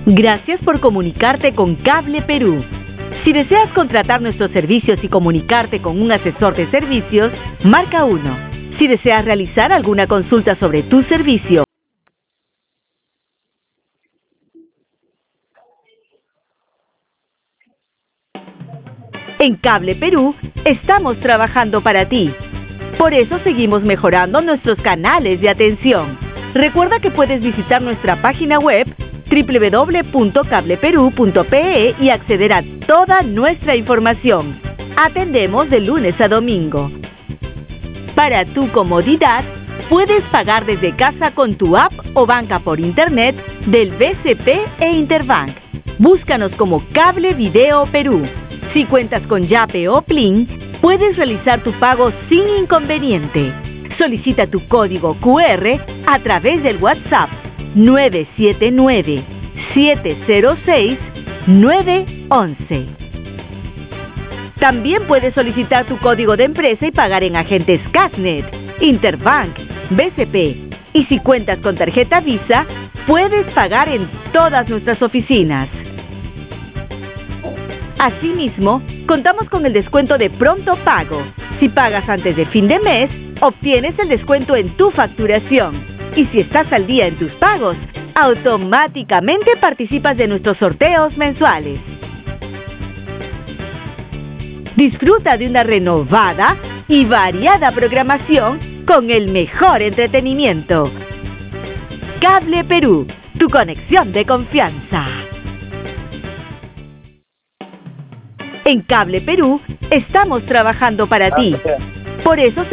Gracias por comunicarte con Cable Perú. Si deseas contratar nuestros servicios y comunicarte con un asesor de servicios, marca 1. Si deseas realizar alguna consulta sobre tu servicio, en Cable Perú estamos trabajando para ti. Por eso seguimos mejorando nuestros canales de atención. Recuerda que puedes visitar nuestra página web www.cableperú.pe y acceder a toda nuestra información. Atendemos de lunes a domingo. Para tu comodidad, puedes pagar desde casa con tu app o banca por internet del BCP e Interbank. Búscanos como Cable Video Perú. Si cuentas con Yape o Plin, puedes realizar tu pago sin inconveniente. Solicita tu código QR a través del WhatsApp 979-706-911. También puedes solicitar tu código de empresa y pagar en agentes Casnet, Interbank, BCP. Y si cuentas con tarjeta Visa, puedes pagar en todas nuestras oficinas. Asimismo, contamos con el descuento de pronto pago. Si pagas antes de fin de mes, obtienes el descuento en tu facturación. Y si estás al día en tus pagos, automáticamente participas de nuestros sorteos mensuales. Disfruta de una renovada y variada programación con el mejor entretenimiento. Cable Perú, tu conexión de confianza. En Cable Perú estamos trabajando para ti. Por eso